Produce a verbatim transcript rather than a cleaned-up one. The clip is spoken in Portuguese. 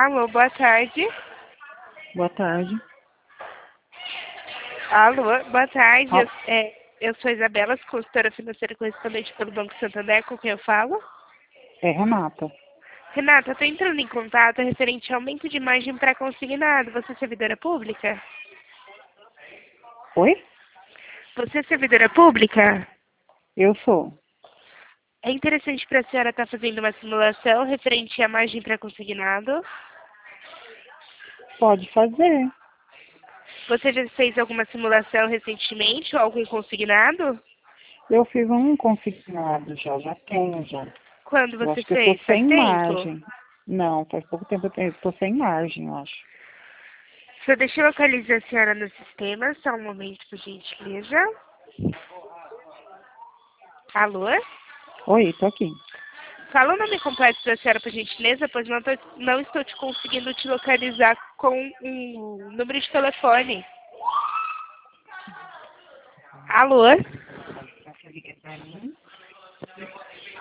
Alô, boa tarde. Boa tarde. Alô, boa tarde. Eu, Al- é, eu sou Isabela, consultora financeira correspondente pelo Banco Santander, com quem eu falo. É Renata. Renata, estou entrando em contato referente ao aumento de margem para consignado. Você é servidora pública? Oi? Você é servidora pública? Eu sou. É interessante para a senhora estar fazendo uma simulação referente à margem para consignado. Pode fazer. Você já fez alguma simulação recentemente ou algo em consignado? Eu fiz um consignado já, já tenho já. Quando Eu você acho que eu tô fez? Faz sem tempo? margem. Não, faz pouco tempo eu tenho- tô sem margem, eu acho. Só deixa eu localizar a senhora no sistema, só um momento, por gentileza. Alô? Oi, tô aqui. Fala o nome completo da senhora, por gentileza, pois não, tô, não estou te conseguindo te localizar com um número de telefone. Alô?